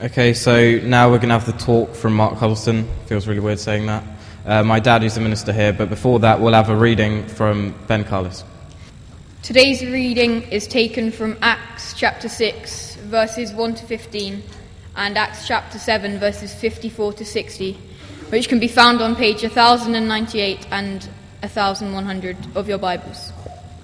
Okay, so now we're going to have the talk from Mark Huddleston. Feels really weird saying that. My dad, who's the minister here, but before that we'll have a reading from Ben Carlis. Today's reading is taken from Acts chapter 6, verses 1 to 15, and Acts chapter 7, verses 54 to 60, which can be found on page 1098 and 1100 of your Bibles.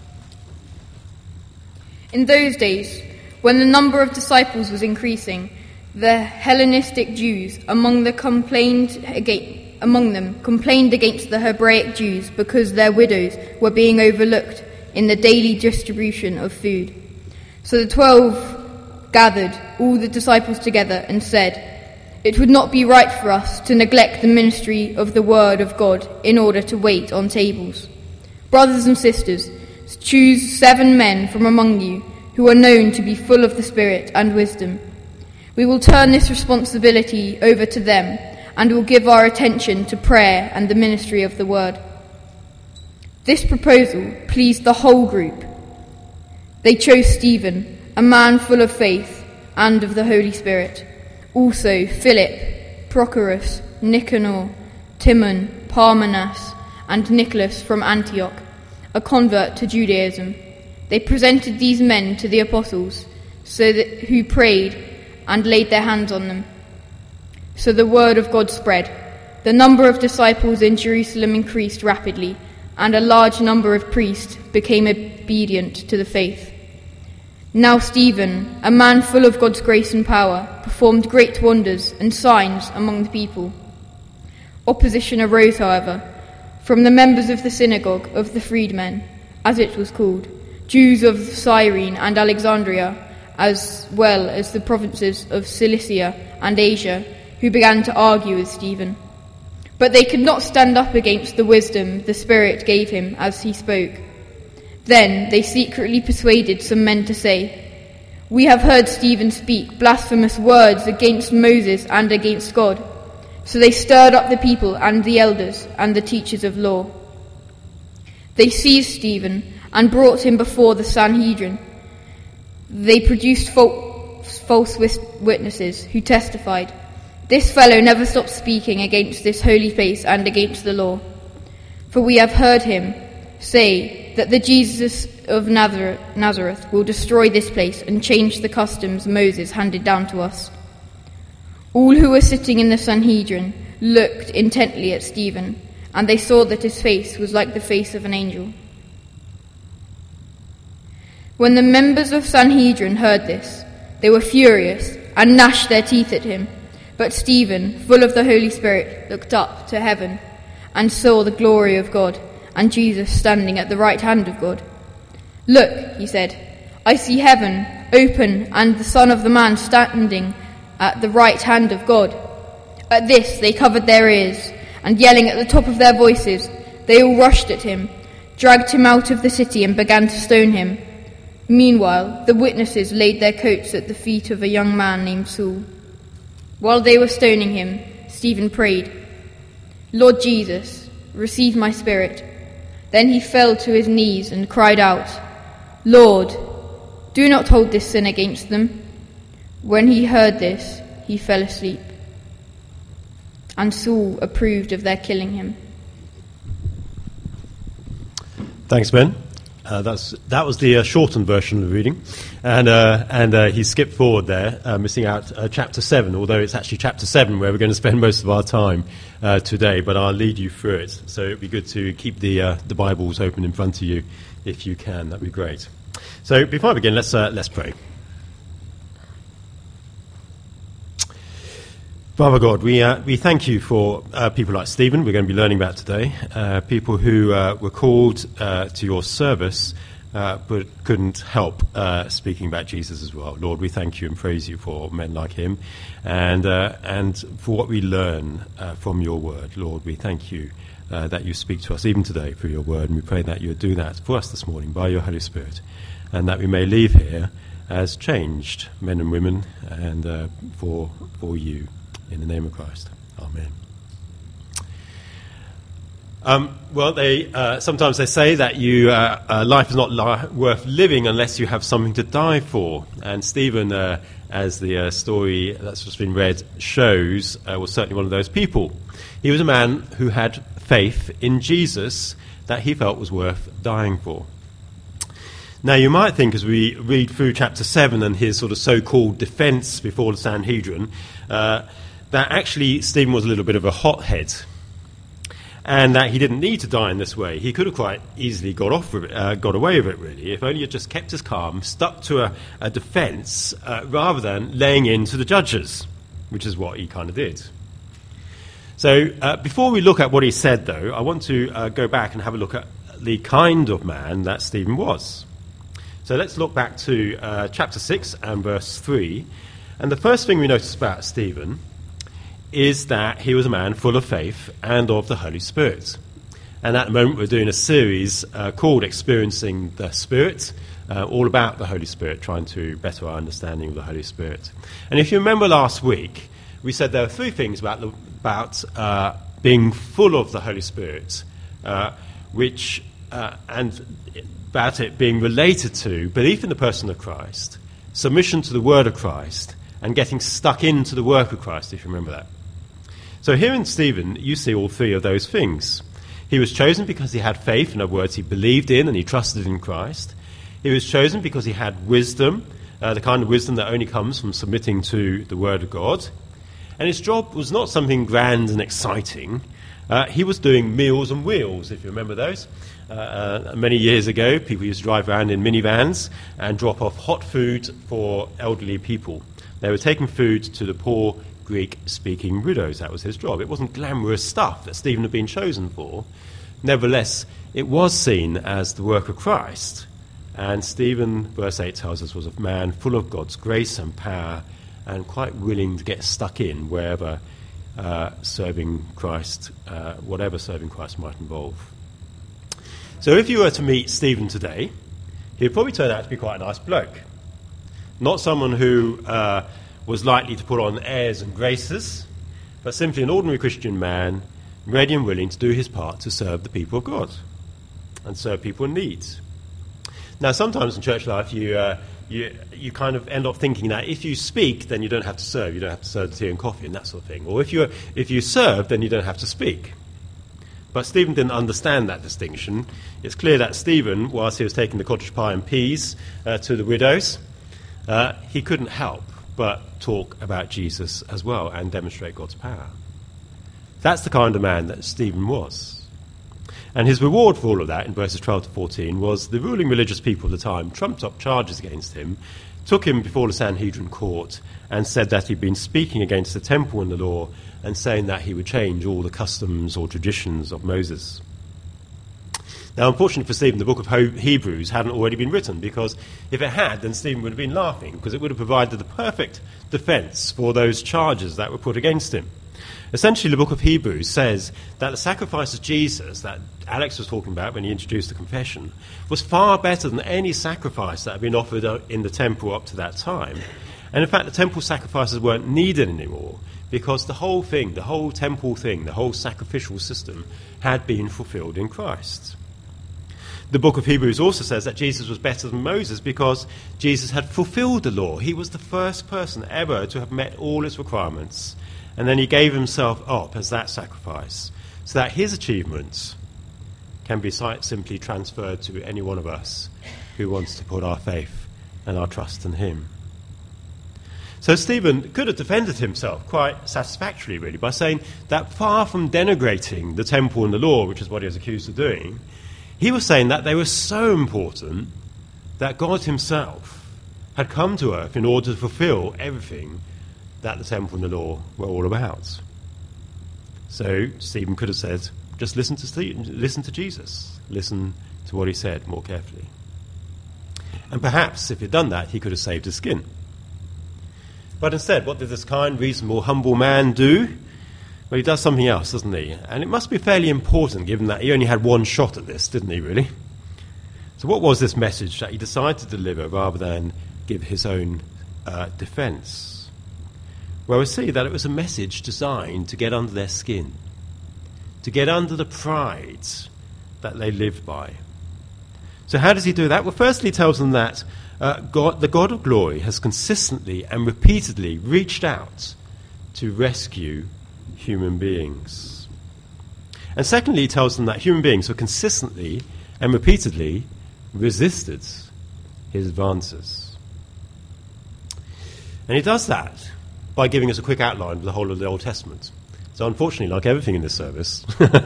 In those days, when the number of disciples was increasing, the Hellenistic Jews among them complained against the Hebraic Jews because their widows were being overlooked in the daily distribution of food. So the 12 gathered all the disciples together and said, "It would not be right for us to neglect the ministry of the word of God in order to wait on tables. Brothers and sisters, choose 7 men from among you who are known to be full of the Spirit and wisdom. We will turn this responsibility over to them and will give our attention to prayer and the ministry of the word." This proposal pleased the whole group. They chose Stephen, a man full of faith and of the Holy Spirit, also Philip, Prochorus, Nicanor, Timon, Parmenas, and Nicholas from Antioch, a convert to Judaism. They presented these men to the apostles, who prayed and laid their hands on them. So the word of God spread. The number of disciples in Jerusalem increased rapidly, and a large number of priests became obedient to the faith. Now Stephen, a man full of God's grace and power, performed great wonders and signs among the people. Opposition arose, however, from the members of the synagogue of the freedmen, as it was called, Jews of Cyrene and Alexandria, as well as the provinces of Cilicia and Asia, who began to argue with Stephen. But they could not stand up against the wisdom the Spirit gave him as he spoke. Then they secretly persuaded some men to say, "We have heard Stephen speak blasphemous words against Moses and against God." So they stirred up the people and the elders and the teachers of law. They seized Stephen and brought him before the Sanhedrin. They produced false witnesses who testified, "This fellow never stops speaking against this holy place and against the law. For we have heard him say that the Jesus of Nazareth will destroy this place and change the customs Moses handed down to us." All who were sitting in the Sanhedrin looked intently at Stephen, and they saw that his face was like the face of an angel. When the members of Sanhedrin heard this, they were furious and gnashed their teeth at him. But Stephen, full of the Holy Spirit, looked up to heaven and saw the glory of God and Jesus standing at the right hand of God. "Look," he said, "I see heaven open and the Son of the Man standing at the right hand of God." At this they covered their ears, and yelling at the top of their voices, they all rushed at him, dragged him out of the city and began to stone him. Meanwhile, the witnesses laid their coats at the feet of a young man named Saul. While they were stoning him, Stephen prayed, "Lord Jesus, receive my spirit." Then he fell to his knees and cried out, "Lord, do not hold this sin against them." When he heard this, he fell asleep. And Saul approved of their killing him. Thanks, Ben. That was the shortened version of the reading, and he skipped forward there, missing out chapter 7, although it's actually chapter 7 where we're going to spend most of our time today, but I'll lead you through it. So it'd be good to keep the Bibles open in front of you if you can. That'd be great. So before I begin, let's pray. Father God, we thank you for people like Stephen we're going to be learning about today, people who were called to your service but couldn't help speaking about Jesus as well. Lord, we thank you and praise you for men like him and for what we learn from your word. Lord, we thank you that you speak to us even today through your word, and we pray that you would do that for us this morning by your Holy Spirit, and that we may leave here as changed men and women and for you. In the name of Christ. Amen. Sometimes they say that life is not worth living unless you have something to die for. And Stephen, as the story that's just been read shows, was certainly one of those people. He was a man who had faith in Jesus that he felt was worth dying for. Now, you might think, as we read through chapter 7 and his sort of so-called defence before the Sanhedrin, that actually Stephen was a little bit of a hothead, and that he didn't need to die in this way. He could have quite easily got away with it, really, if only he had just kept his calm, stuck to a defence, rather than laying into the judges, which is what he kind of did. So before we look at what he said, though, I want to go back and have a look at the kind of man that Stephen was. So let's look back to chapter 6 and verse 3. And the first thing we notice about Stephen is that he was a man full of faith and of the Holy Spirit. And at the moment we're doing a series called Experiencing the Spirit, all about the Holy Spirit, trying to better our understanding of the Holy Spirit. And if you remember last week, we said there are three things about being full of the Holy Spirit, and about it being related to belief in the person of Christ, submission to the word of Christ, and getting stuck into the work of Christ, if you remember that. So here in Stephen, you see all three of those things. He was chosen because he had faith, in other words, he believed in and he trusted in Christ. He was chosen because he had wisdom, the kind of wisdom that only comes from submitting to the word of God. And his job was not something grand and exciting. He was doing Meals on Wheels, if you remember those. Many years ago, people used to drive around in minivans and drop off hot food for elderly people. They were taking food to the poor Greek-speaking widows. That was his job. It wasn't glamorous stuff that Stephen had been chosen for. Nevertheless, it was seen as the work of Christ. And Stephen, verse 8 tells us, was a man full of God's grace and power and quite willing to get stuck in wherever serving Christ, whatever serving Christ might involve. So if you were to meet Stephen today, he'd probably turn out to be quite a nice bloke. Not someone who was likely to put on airs and graces, but simply an ordinary Christian man, ready and willing to do his part to serve the people of God and serve people in need. Now, sometimes in church life, you kind of end up thinking that if you speak, then you don't have to serve. You don't have to serve the tea and coffee and that sort of thing. Or if you serve, then you don't have to speak. But Stephen didn't understand that distinction. It's clear that Stephen, whilst he was taking the cottage pie and peas to the widows, he couldn't help but talk about Jesus as well and demonstrate God's power. That's the kind of man that Stephen was. And his reward for all of that, in verses 12 to 14, was the ruling religious people of the time trumped up charges against him, took him before the Sanhedrin court, and said that he'd been speaking against the temple and the law, and saying that he would change all the customs or traditions of Moses. Now, unfortunately for Stephen, the book of Hebrews hadn't already been written, because if it had, then Stephen would have been laughing, because it would have provided the perfect defence for those charges that were put against him. Essentially, the book of Hebrews says that the sacrifice of Jesus that Alex was talking about when he introduced the confession was far better than any sacrifice that had been offered in the temple up to that time. And in fact, the temple sacrifices weren't needed anymore, because the whole thing, the whole temple thing, the whole sacrificial system had been fulfilled in Christ. The book of Hebrews also says that Jesus was better than Moses because Jesus had fulfilled the law. He was the first person ever to have met all its requirements. And then he gave himself up as that sacrifice, so that his achievements can be simply transferred to any one of us who wants to put our faith and our trust in him. So Stephen could have defended himself quite satisfactorily, really, by saying that far from denigrating the temple and the law, which is what he was accused of doing, he was saying that they were so important that God himself had come to earth in order to fulfill everything that the temple and the law were all about. So Stephen could have said, just listen to Jesus. Listen to what he said more carefully. And perhaps if he'd done that, he could have saved his skin. But instead, what did this kind, reasonable, humble man do? Well, he does something else, doesn't he? And it must be fairly important, given that he only had one shot at this, didn't he, really? So what was this message that he decided to deliver rather than give his own defence? Well, we see that it was a message designed to get under their skin, to get under the pride that they lived by. So how does he do that? Well, firstly, he tells them that the God of glory has consistently and repeatedly reached out to rescue human beings. And secondly, he tells them that human beings have consistently and repeatedly resisted his advances. And he does that by giving us a quick outline of the whole of the Old Testament. So unfortunately, like everything in this service,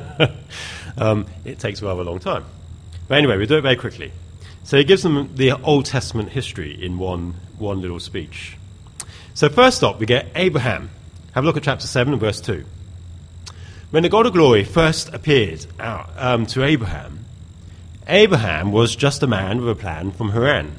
it takes a rather long time. But anyway, we'll do it very quickly. So he gives them the Old Testament history in one little speech. So first up, we get Abraham. Have a look at chapter 7 and verse 2. When the God of glory first appeared to Abraham, Abraham was just a man with a plan from Haran.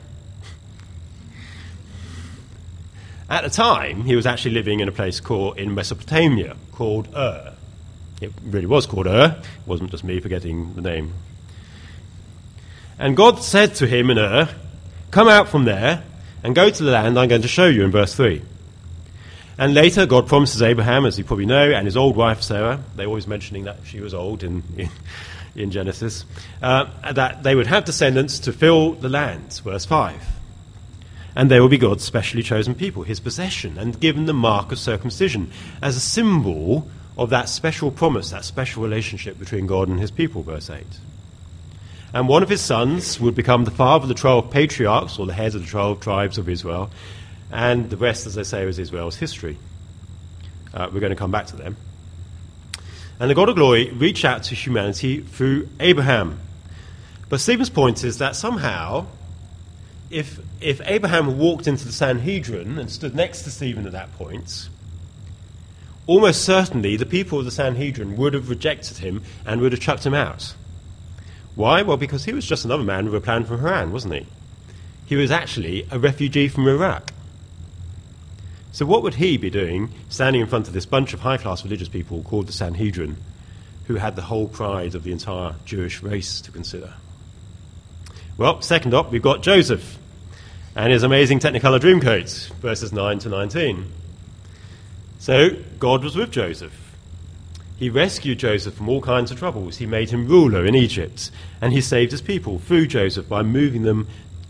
At the time, he was actually living in a place in Mesopotamia called Ur. It really was called Ur. It wasn't just me forgetting the name. And God said to him in Ur, "Come out from there and go to the land I'm going to show you," in verse 3. And later, God promises Abraham, as you probably know, and his old wife Sarah, they're always mentioning that she was old in Genesis, that they would have descendants to fill the land, verse 5. And they will be God's specially chosen people, his possession, and given the mark of circumcision as a symbol of that special promise, that special relationship between God and his people, verse 8. And one of his sons would become the father of the 12 patriarchs, or the heads of the 12 tribes of Israel, and the rest, as I say, is Israel's history. We're going to come back to them. And the God of glory reached out to humanity through Abraham. But Stephen's point is that somehow, if Abraham walked into the Sanhedrin and stood next to Stephen at that point, almost certainly the people of the Sanhedrin would have rejected him and would have chucked him out. Why? Well, because he was just another man with a plan from Haran, wasn't he? He was actually a refugee from Iraq. So what would he be doing standing in front of this bunch of high-class religious people called the Sanhedrin, who had the whole pride of the entire Jewish race to consider? Well, second up, we've got Joseph and his amazing Technicolor Dreamcoat, verses 9 to 19. So God was with Joseph. He rescued Joseph from all kinds of troubles. He made him ruler in Egypt, and he saved his people through Joseph by moving them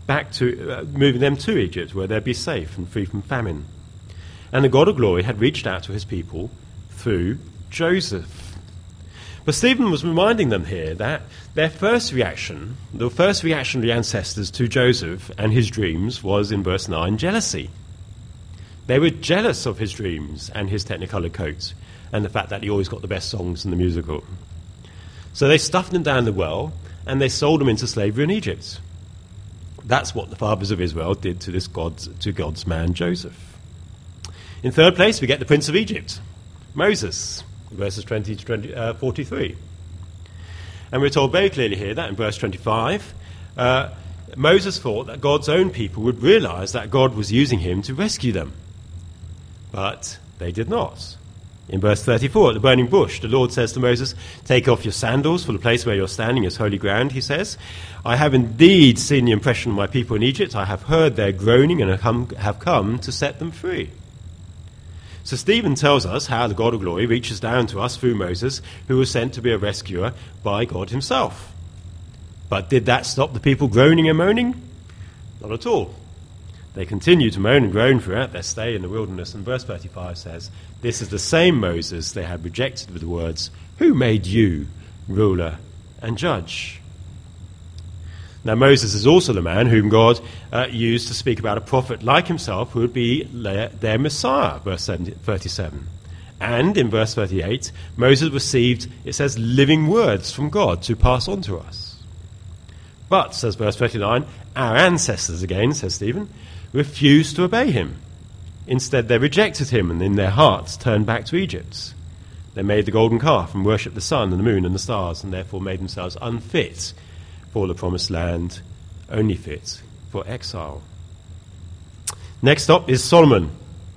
to Egypt, where they'd be safe and free from famine. And the God of glory had reached out to his people through Joseph. But Stephen was reminding them here that their first reaction, the first reaction of the ancestors to Joseph and his dreams, was in verse 9, jealousy. They were jealous of his dreams and his Technicolor coat, and the fact that he always got the best songs in the musical. So they stuffed him down the well, and they sold him into slavery in Egypt. That's what the fathers of Israel did to God's man Joseph. In third place, we get the Prince of Egypt, Moses, verses 20 to 43. And we're told very clearly here that in verse 25, Moses thought that God's own people would realize that God was using him to rescue them. But they did not. In verse 34, at the burning bush, the Lord says to Moses, "Take off your sandals, for the place where you're standing is holy ground," he says. "I have indeed seen the oppression of my people in Egypt. I have heard their groaning and have come to set them free." So Stephen tells us how the God of glory reaches down to us through Moses, who was sent to be a rescuer by God himself. But did that stop the people groaning and moaning? Not at all. They continue to moan and groan throughout their stay in the wilderness, and verse 35 says, "This is the same Moses they had rejected with the words, 'Who made you ruler and judge?'" Now Moses is also the man whom God used to speak about a prophet like himself who would be their Messiah, verse 37. And in verse 38, Moses received, it says, living words from God to pass on to us. But, says verse 39, our ancestors, again, says Stephen, refused to obey him. Instead, they rejected him and in their hearts turned back to Egypt. They made the golden calf and worshipped the sun and the moon and the stars, and therefore made themselves unfit for the promised land, only fit for exile. Next up is Solomon.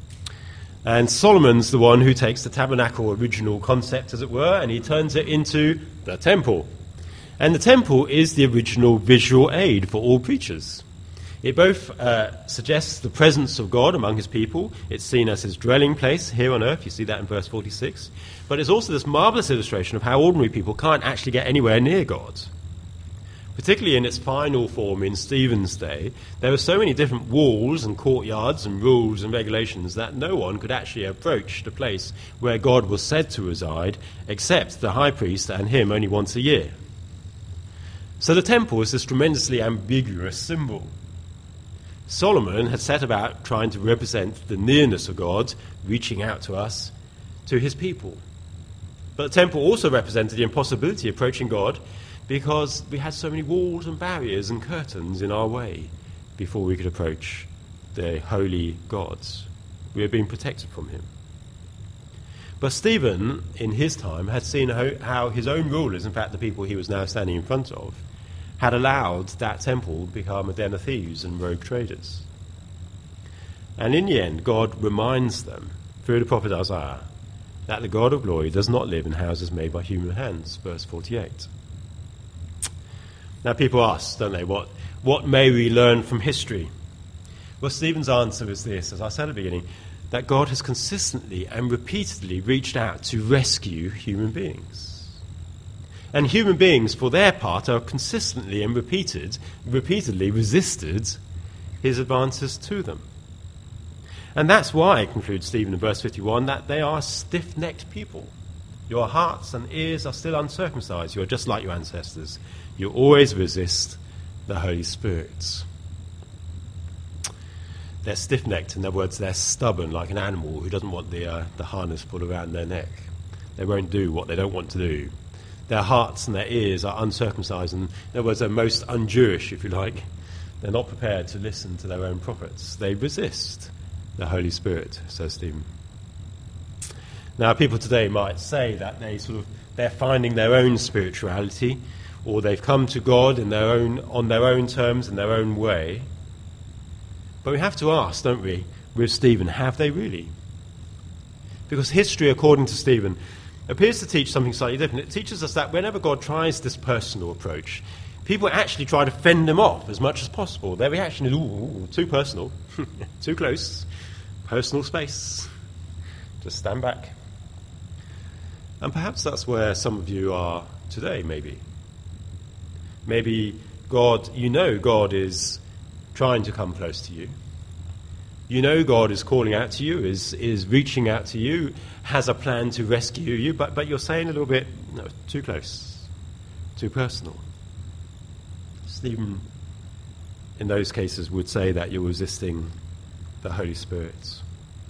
And Solomon's the one who takes the tabernacle original concept, as it were, and he turns it into the temple. And the temple is the original visual aid for all preachers. It both suggests the presence of God among his people. It's seen as his dwelling place here on earth. You see that in verse 46. But it's also this marvelous illustration of how ordinary people can't actually get anywhere near God. Particularly in its final form in Stephen's day, there were so many different walls and courtyards and rules and regulations that no one could actually approach the place where God was said to reside, except the high priest and him only once a year. So the temple is this tremendously ambiguous symbol. Solomon had set about trying to represent the nearness of God, reaching out to us, to his people. But the temple also represented the impossibility of approaching God, because we had so many walls and barriers and curtains in our way before we could approach the holy gods. We were being protected from him. But Stephen, in his time, had seen how his own rulers, in fact the people he was now standing in front of, had allowed that temple to become a den of thieves and rogue traders. And in the end, God reminds them, through the prophet Isaiah, that the God of glory does not live in houses made by human hands, verse 48. Now people ask, don't they, what may we learn from history? Well, Stephen's answer is this, as I said at the beginning, that God has consistently and repeatedly reached out to rescue human beings. And human beings, for their part, are consistently and repeatedly resisted his advances to them. And that's why, concludes Stephen in verse 51, that they are stiff-necked people. Your hearts and ears are still uncircumcised. You're just like your ancestors. You always resist the Holy Spirit. They're stiff-necked. In other words, they're stubborn, like an animal who doesn't want the harness put around their neck. They won't do what they don't want to do. Their hearts and their ears are uncircumcised, and in other words, they're most un-Jewish, if you like. They're not prepared to listen to their own prophets. They resist the Holy Spirit, says Stephen. Now, people today might say that they're finding their own spirituality, or they've come to God on their own terms, in their own way. But we have to ask, don't we, with Stephen, have they really? Because history, according to Stephen, appears to teach something slightly different. It teaches us that whenever God tries this personal approach, people actually try to fend him off as much as possible. Their reaction is, ooh, too personal, too close, personal space. Just stand back. And perhaps that's where some of you are today, maybe. Maybe God is trying to come close to you. You know God is calling out to you, is reaching out to you, has a plan to rescue you, but you're saying a little bit, no, too close, too personal. Stephen, in those cases, would say that you're resisting the Holy Spirit.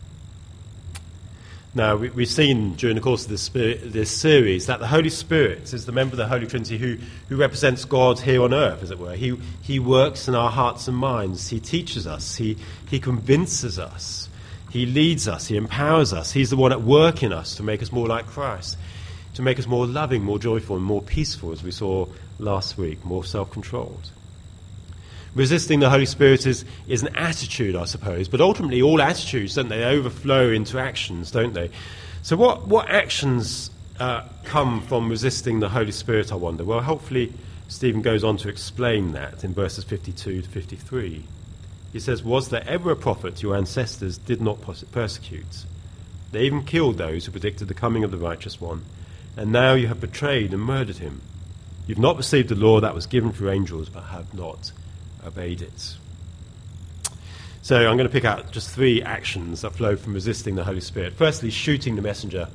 Now, we've seen during the course of this series that the Holy Spirit is the member of the Holy Trinity who represents God here on earth, as it were. He works in our hearts and minds. He teaches us. He convinces us. He leads us. He empowers us. He's the one at work in us to make us more like Christ, to make us more loving, more joyful, and more peaceful, as we saw last week, more self-controlled. Resisting the Holy Spirit is an attitude, I suppose, but ultimately all attitudes, don't they, overflow into actions, don't they? So what actions come from resisting the Holy Spirit, I wonder? Well, hopefully Stephen goes on to explain that in verses 52 to 53. He says, "Was there ever a prophet your ancestors did not persecute? They even killed those who predicted the coming of the righteous one, and now you have betrayed and murdered him. You've not received the law that was given through angels, but have not obeyed it." So I'm going to pick out just 3 actions that flow from resisting the Holy Spirit. Firstly, shooting the messenger.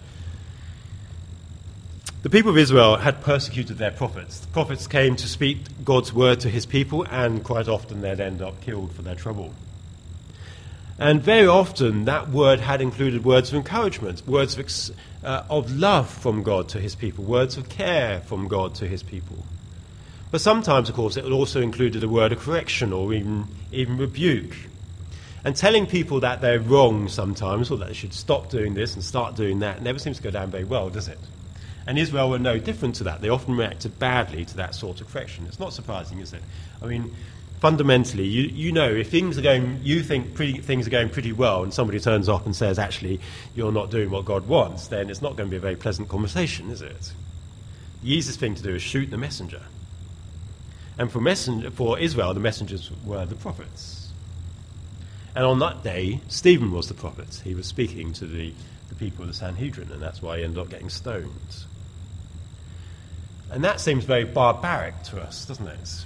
The people of Israel had persecuted their prophets. The prophets came to speak God's word to his people, and quite often they'd end up killed for their trouble. And very often that word had included words of encouragement, words of love from God to his people, words of care from God to his people. But sometimes, of course, it also included a word of correction or even rebuke. And telling people that they're wrong sometimes, or that they should stop doing this and start doing that, never seems to go down very well, does it? And Israel were no different to that. They often reacted badly to that sort of correction. It's not surprising, is it? I mean, fundamentally, you know, if things are going, you think things are going pretty well, and somebody turns up and says, actually, you're not doing what God wants, then it's not going to be a very pleasant conversation, is it? The easiest thing to do is shoot the messenger. And for Israel, the messengers were the prophets. And on that day, Stephen was the prophet. He was speaking to the people of the Sanhedrin, and that's why he ended up getting stoned. And that seems very barbaric to us, doesn't it?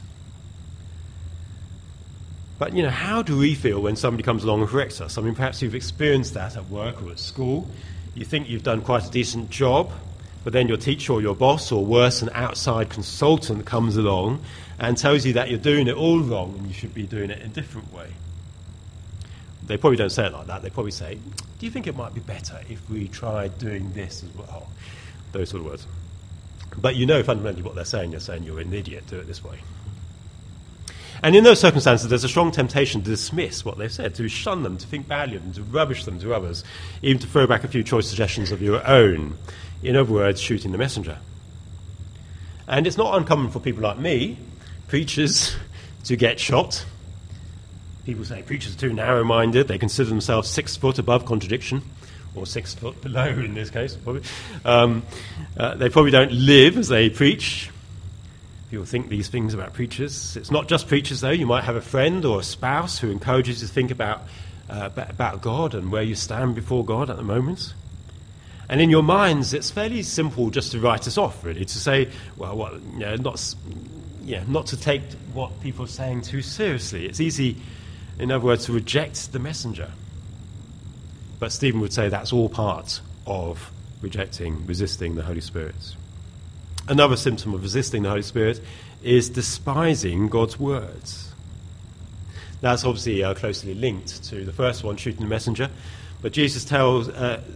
But, how do we feel when somebody comes along and corrects us? I mean, perhaps you've experienced that at work or at school. You think you've done quite a decent job, but then your teacher or your boss, or worse, an outside consultant comes along and tells you that you're doing it all wrong and you should be doing it in a different way. They probably don't say it like that. They probably say, do you think it might be better if we tried doing this as well? Those sort of words. But fundamentally what they're saying. You're saying you're an idiot, do it this way. And in those circumstances, there's a strong temptation to dismiss what they've said, to shun them, to think badly of them, to rubbish them to others, even to throw back a few choice suggestions of your own. In other words, shooting the messenger. And it's not uncommon for people like me, preachers, to get shot. People say preachers are too narrow-minded. They consider themselves 6 foot above contradiction, or 6 foot below in this case, probably. They probably don't live as they preach. People think these things about preachers. It's not just preachers, though. You might have a friend or a spouse who encourages you to think about God and where you stand before God at the moment. And in your minds, it's fairly simple just to write us off, really, to say, not to take what people are saying too seriously. It's easy, in other words, to reject the messenger. But Stephen would say that's all part of resisting the Holy Spirit. Another symptom of resisting the Holy Spirit is despising God's words. That's obviously closely linked to the first one, shooting the messenger. But Jesus tells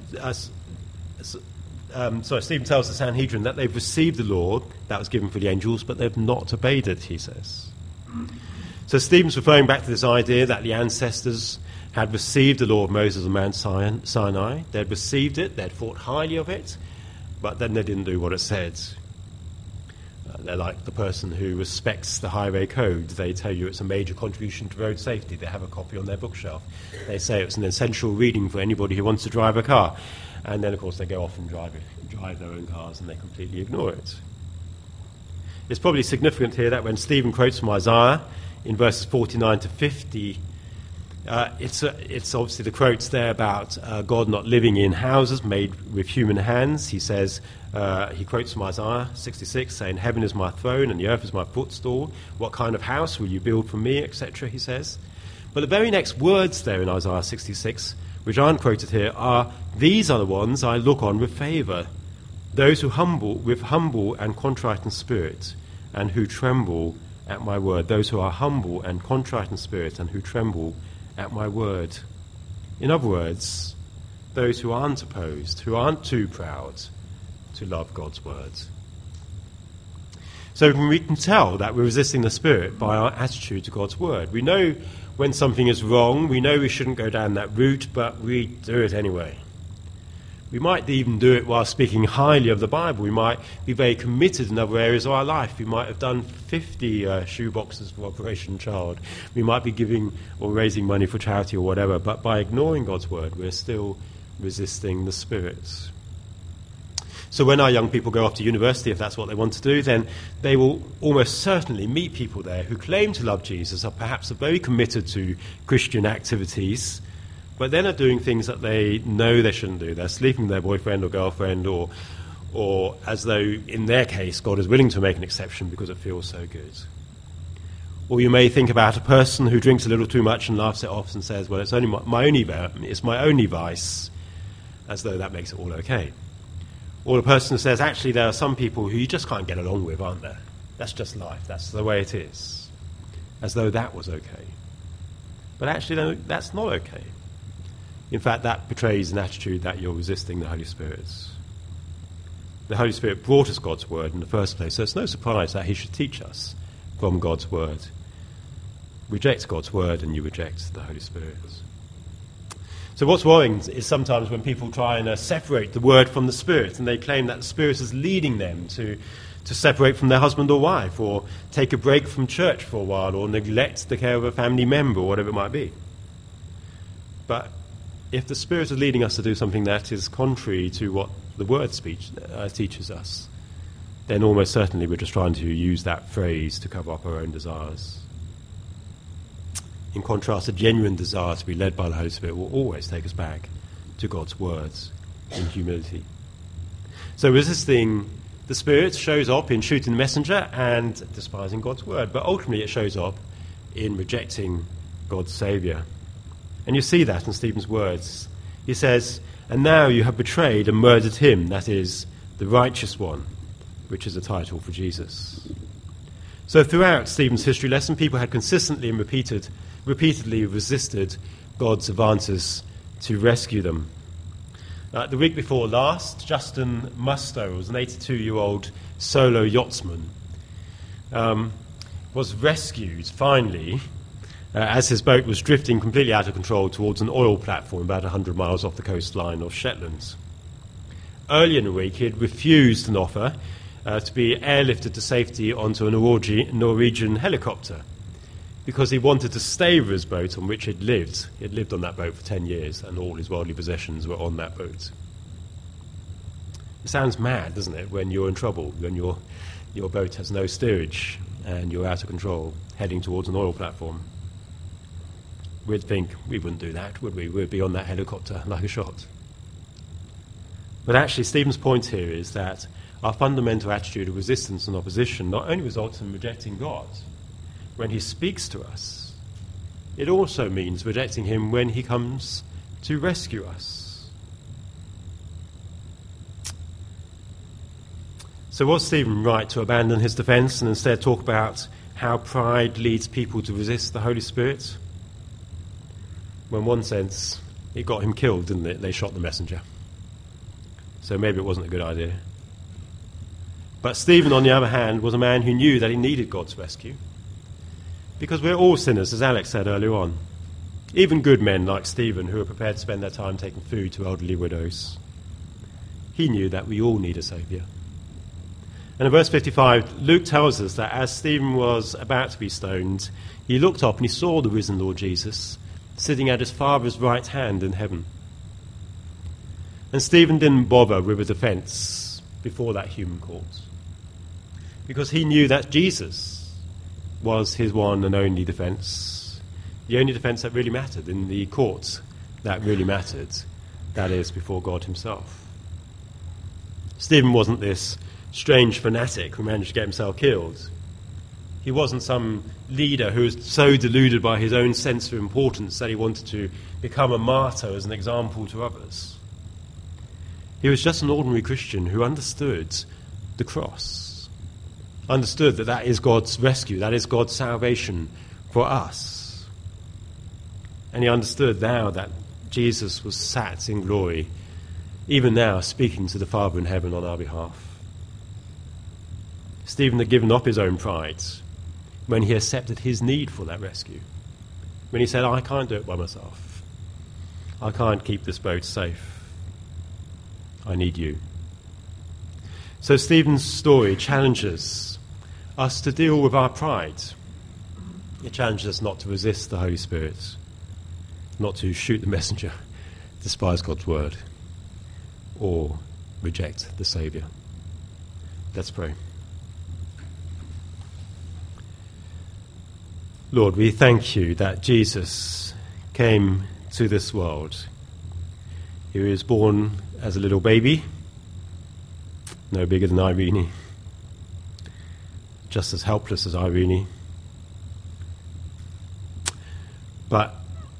Stephen tells the Sanhedrin that they've received the law that was given for the angels, but they've not obeyed it, he says. So Stephen's referring back to this idea that the ancestors had received the law of Moses on Mount Sinai. They'd received it, they'd thought highly of it, but then they didn't do what it said. They're like the person who respects the highway code. They tell you it's a major contribution to road safety. They have a copy on their bookshelf. They say it's an essential reading for anybody who wants to drive a car. And then, of course, they go off and drive their own cars, and they completely ignore it. It's probably significant here that when Stephen quotes from Isaiah in verses 49 to 50, it's obviously the quotes there about God not living in houses made with human hands. He says, he quotes from Isaiah 66, saying, "Heaven is my throne and the earth is my footstool. What kind of house will you build for me?" etc., he says. But the very next words there in Isaiah 66, which aren't quoted here, are, "These are the ones I look on with favour, those who with humble and contrite in spirit, and who tremble at my word." Those who are humble and contrite in spirit and who tremble at my word. In other words, those who aren't opposed, who aren't too proud to love God's word. So we can tell that we're resisting the Spirit by our attitude to God's word. We know when something is wrong, we know we shouldn't go down that route, but we do it anyway. We might even do it while speaking highly of the Bible. We might be very committed in other areas of our life. We might have done 50 shoe boxes for Operation Child. We might be giving or raising money for charity or whatever, but by ignoring God's word, we're still resisting the Spirit. So when our young people go off to university, if that's what they want to do, then they will almost certainly meet people there who claim to love Jesus, or perhaps are very committed to Christian activities, but then are doing things that they know they shouldn't do. They're sleeping with their boyfriend or girlfriend, or as though, in their case, God is willing to make an exception because it feels so good. Or you may think about a person who drinks a little too much and laughs it off and says, well, it's only my only vice, as though that makes it all okay. Or a person who says, actually, there are some people who you just can't get along with, aren't there? That's just life. That's the way it is. As though that was okay. But actually, no, that's not okay. In fact, that betrays an attitude that you're resisting the Holy Spirit. The Holy Spirit brought us God's word in the first place, so it's no surprise that he should teach us from God's word. Reject God's word and you reject the Holy Spirit. So what's worrying is sometimes when people try and separate the word from the Spirit, and they claim that the Spirit is leading them to separate from their husband or wife, or take a break from church for a while, or neglect the care of a family member, or whatever it might be. But if the Spirit is leading us to do something that is contrary to what the Word teaches us, then almost certainly we're just trying to use that phrase to cover up our own desires. In contrast, a genuine desire to be led by the Holy Spirit will always take us back to God's words in humility. So resisting the Spirit shows up in shooting the messenger and despising God's word, but ultimately it shows up in rejecting God's Saviour. And you see that in Stephen's words. He says, "And now you have betrayed and murdered him, that is, the righteous one," which is a title for Jesus. So throughout Stephen's history lesson, people had consistently and repeatedly resisted God's advances to rescue them. The week before last, Justin Musto was an 82-year-old solo yachtsman, was rescued finally as his boat was drifting completely out of control towards an oil platform about 100 miles off the coastline of Shetland. Earlier in the week, he had refused an offer to be airlifted to safety onto a Norwegian helicopter because he wanted to stay with his boat on which he'd lived. He had lived on that boat for 10 years, and all his worldly possessions were on that boat. It sounds mad, doesn't it, when you're in trouble, when your boat has no steerage and you're out of control, heading towards an oil platform. We'd think we wouldn't do that, would we? We'd be on that helicopter like a shot. But actually, Stephen's point here is that our fundamental attitude of resistance and opposition not only results in rejecting God when he speaks to us, it also means rejecting him when he comes to rescue us. So was Stephen right to abandon his defence and instead talk about how pride leads people to resist the Holy Spirit? Well, in one sense, it got him killed, didn't it? They shot the messenger. So maybe it wasn't a good idea. But Stephen, on the other hand, was a man who knew that he needed God's rescue. Because we're all sinners, as Alex said earlier on. Even good men like Stephen, who are prepared to spend their time taking food to elderly widows. He knew that we all need a saviour. And in verse 55, Luke tells us that as Stephen was about to be stoned, he looked up and he saw the risen Lord Jesus sitting at his Father's right hand in heaven. And Stephen didn't bother with a defence before that human court, because he knew that Jesus was his one and only defence, the only defence that really mattered in the court that really mattered, that is, before God himself. Stephen wasn't this strange fanatic who managed to get himself killed. He wasn't some leader who was so deluded by his own sense of importance that he wanted to become a martyr as an example to others. He was just an ordinary Christian who understood the cross, understood that that is God's rescue, that is God's salvation for us. And he understood now that Jesus was sat in glory, even now speaking to the Father in heaven on our behalf. Stephen had given up his own pride when he accepted his need for that rescue. When he said, I can't do it by myself. I can't keep this boat safe. I need you. So Stephen's story challenges us to deal with our pride. It challenges us not to resist the Holy Spirit, not to shoot the messenger, despise God's word, or reject the Saviour. Let's pray. Lord, we thank you that Jesus came to this world. He was born as a little baby, no bigger than Irene, just as helpless as Irene. But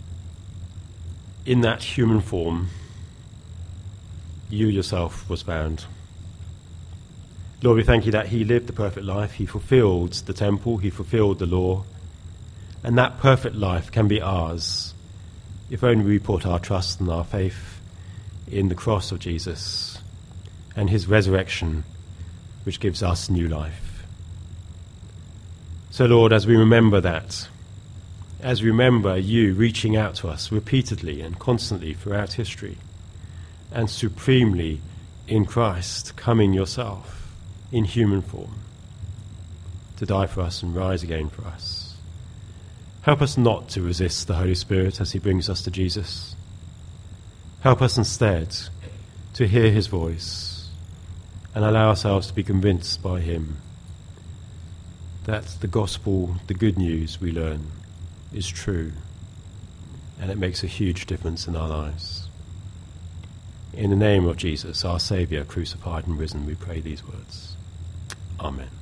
in that human form, you yourself was found. Lord, we thank you that he lived the perfect life. He fulfilled the temple. He fulfilled the law. And that perfect life can be ours if only we put our trust and our faith in the cross of Jesus and his resurrection, which gives us new life. So, Lord, as we remember that, as we remember you reaching out to us repeatedly and constantly throughout history, and supremely in Christ coming yourself in human form to die for us and rise again for us, help us not to resist the Holy Spirit as he brings us to Jesus. Help us instead to hear his voice and allow ourselves to be convinced by him that the gospel, the good news we learn, is true, and it makes a huge difference in our lives. In the name of Jesus, our Saviour, crucified and risen, we pray these words. Amen.